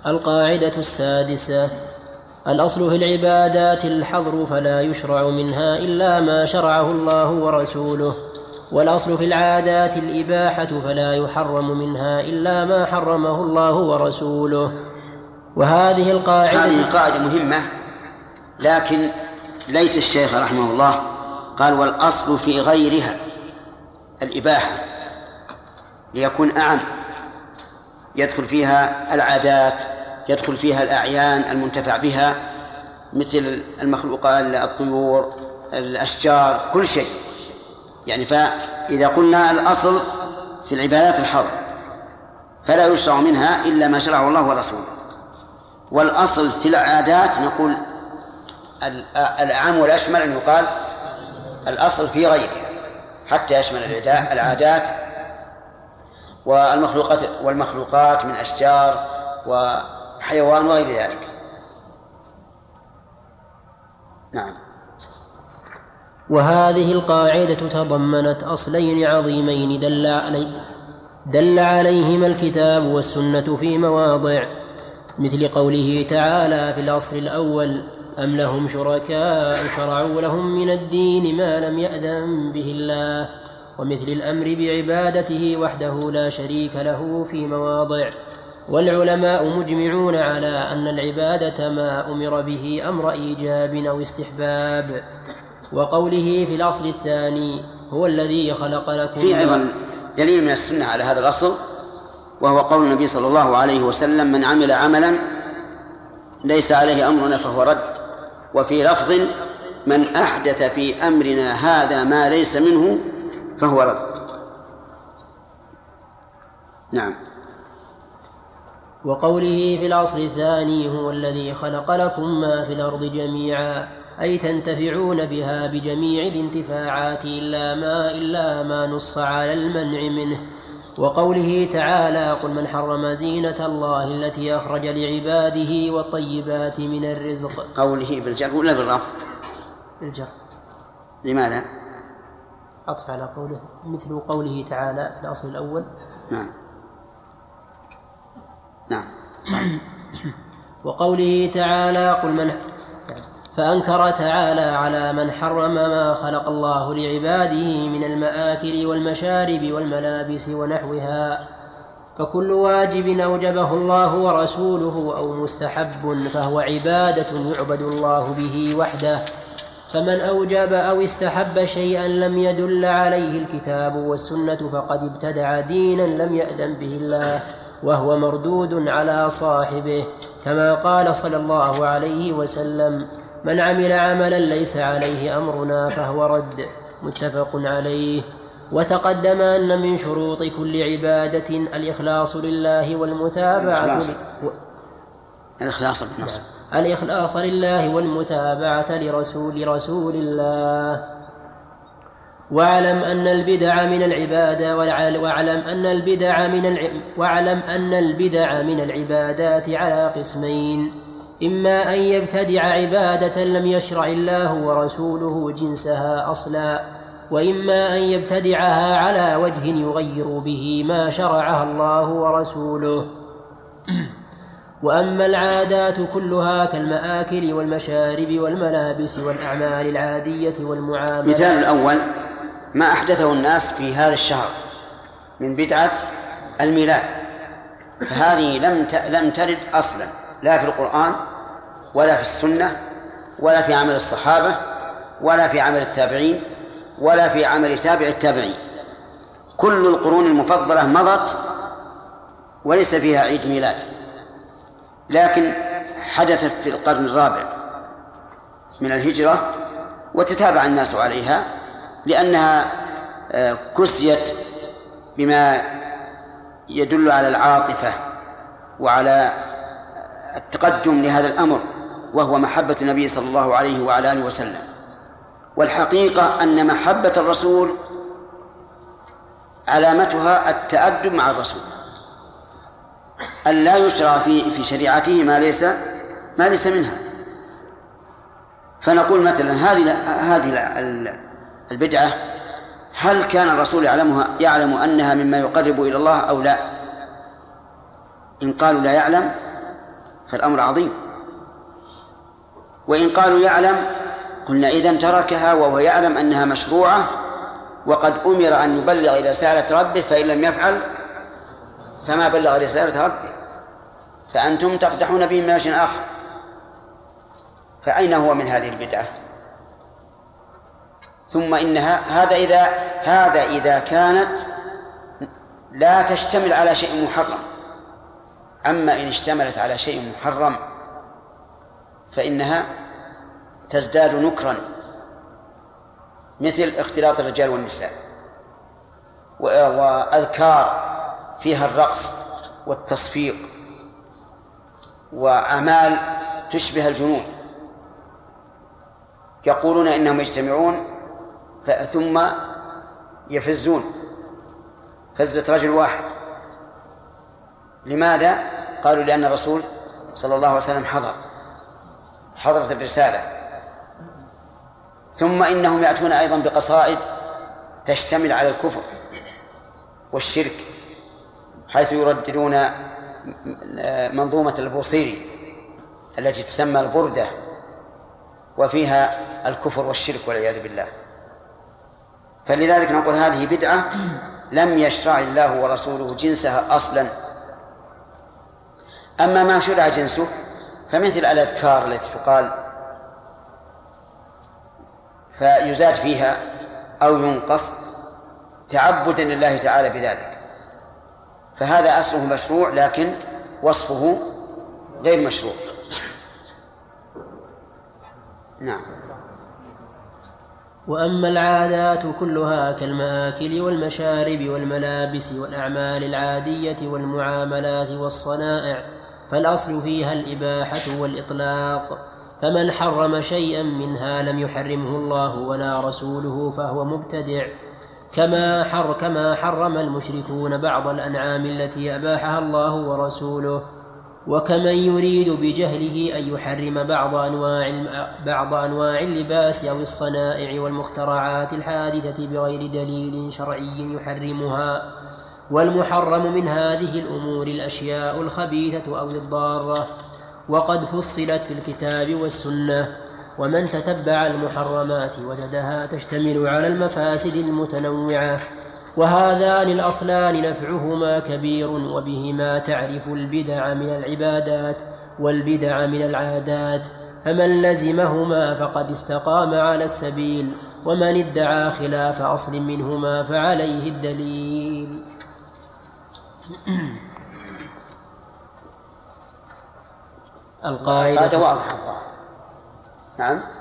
القاعدة السادسة: الأصل في العبادات الحظر، فلا يشرع منها إلا ما شرعه الله ورسوله. والأصل في العادات الإباحة، فلا يحرم منها إلا ما حرمه الله ورسوله. وهذه قاعدة مهمة، لكن ليت الشيخ رحمه الله قال والأصل في غيرها الإباحة، ليكون أعم، يدخل فيها العادات، يدخل فيها الأعيان المنتفع بها مثل المخلوقات، الطيور، الأشجار، كل شيء. يعني فإذا قلنا الأصل في العبادات الحظر فلا يشرع منها إلا ما شرعه الله ورسوله. والأصل في العادات نقول الأعم والأشمل أن يقال الأصل في غيرها حتى يشمل العادات والمخلوقات من أشجار وحيوان وغير ذلك. نعم. وهذه القاعدة تضمنت أصلين عظيمين دل عليهما الكتاب والسنة في مواضع، مثل قوله تعالى في الأصل الأول: أم لهم شركاء شرعوا لهم من الدين ما لم يأذن به الله، ومثل الأمر بعبادته وحده لا شريك له في مواضع. والعلماء مجمعون على أن العبادة ما أمر به أمر إيجاب أو استحباب. وقوله في الأصل الثاني: هو الذي خلق لكم. في أيضا دليل من السنة على هذا الأصل، وهو قول النبي صلى الله عليه وسلم: من عمل عملا ليس عليه أمرنا فهو رد. وفي لفظ: من أحدث في أمرنا هذا ما ليس منه فهو رد. نعم. وقوله في الأصل الثاني: هو الذي خلق لكم ما في الأرض جميعا، أي تنتفعون بها بجميع الانتفاعات إلا ما نص على المنع منه. وقوله تعالى: قل من حرم زينة الله التي أخرج لعباده والطيبات من الرزق. قوله بالجر ولا بالرفع؟ بالجر. لماذا؟ عطف على قوله، مثل قوله تعالى في الأصل الأول. نعم صحيح. وقوله تعالى: قل من، فأنكر تعالى على من حرم ما خلق الله لعباده من المآكل والمشارب والملابس ونحوها، فكل واجب أوجبه الله ورسوله أو مستحب فهو عبادة يعبد الله به وحده. فمن أوجب أو استحب شيئا لم يدل عليه الكتاب والسنة فقد ابتدع دينا لم يأذن به الله، وهو مردود على صاحبه، كما قال صلى الله عليه وسلم: من عمل عملا ليس عليه أمرنا فهو رد. متفق عليه. وتقدم أن من شروط كل عبادة الإخلاص لله والمتابعة الإخلاص لله والمتابعة لرسول الله. واعلم أن البدع من العبادة واعلم أن البدع من العبادات على قسمين: إما أن يبتدع عبادة لم يشرع الله ورسوله جنسها أصلا، وإما أن يبتدعها على وجه يغير به ما شرعها الله ورسوله. وأما العادات كلها كالمآكل والمشارب والملابس والأعمال العادية والمعاملات. مثال الأول: ما أحدثه الناس في هذا الشهر من بدعة الميلاد، فهذه لم ترد أصلا لا في القرآن ولا في السنة ولا في عمل الصحابة ولا في عمل التابعين ولا في عمل تابع التابعين. كل القرون المفضلة مضت وليس فيها عيد ميلاد، لكن حدثت في القرن الرابع من الهجرة وتتابع الناس عليها لأنها كسيت بما يدل على العاطفة وعلى التقدم لهذا الأمر، وهو محبة النبي صلى الله عليه وعلى آله وسلم. والحقيقة أن محبة الرسول علامتها التأدب مع الرسول، أن لا يشرع في شريعته ما ليس منها. فنقول مثلا هذه البدعة هل كان الرسول يعلم أنها مما يقرب إلى الله أو لا؟ إن قالوا لا يعلم فالأمر عظيم. وإن قالوا يعلم قلنا إذن تركها وهو يعلم أنها مشروعة وقد أمر أن يبلغ رسالة ربه، فإن لم يفعل فما بلغ رسالة ربه، فأنتم تقدحون به من وجه آخر. فأين هو من هذه البدعة؟ ثم إنها هذا إذا كانت لا تشتمل على شيء محرم. أما إن اشتملت على شيء محرم فإنها تزداد نكرا، مثل اختلاط الرجال والنساء، وأذكار فيها الرقص والتصفيق وأعمال تشبه الجنون. يقولون إنهم يجتمعون ثم يفزون فزة رجل واحد. لماذا؟ قالوا لأن الرسول صلى الله عليه وسلم حضرت الرسالة. ثم إنهم يأتون أيضا بقصائد تشتمل على الكفر والشرك، حيث يرددون منظومة البوصيري التي تسمى البردة، وفيها الكفر والشرك والعياذ بالله. فلذلك نقول هذه بدعة لم يشرع الله ورسوله جنسها أصلا. أما ما شرع جنسه فمثل الأذكار التي تقال فيزاد فيها أو ينقص تعبدا لله تعالى بذلك، فهذا أصله مشروع لكن وصفه غير مشروع. نعم. وأما العادات كلها كالمآكل والمشارب والملابس والأعمال العادية والمعاملات والصنائع فالأصل فيها الإباحة والإطلاق، فمن حرم شيئا منها لم يحرمه الله ولا رسوله فهو مبتدع، كما حرم المشركون بعض الأنعام التي أباحها الله ورسوله، وكمن يريد بجهله أن يحرم بعض أنواع اللباس أو الصنائع والمخترعات الحادثة بغير دليل شرعي يحرمها. والمحرم من هذه الأمور الأشياء الخبيثة أو الضارة، وقد فصلت في الكتاب والسنة، ومن تتبع المحرمات وجدها تشتمل على المفاسد المتنوعة. وهذان الأصلان نفعهما كبير، وبهما تعرف البدع من العبادات والبدع من العادات، فمن لزمهما فقد استقام على السبيل، ومن ادعى خلاف أصل منهما فعليه الدليل. القاعدة واضحة. نعم.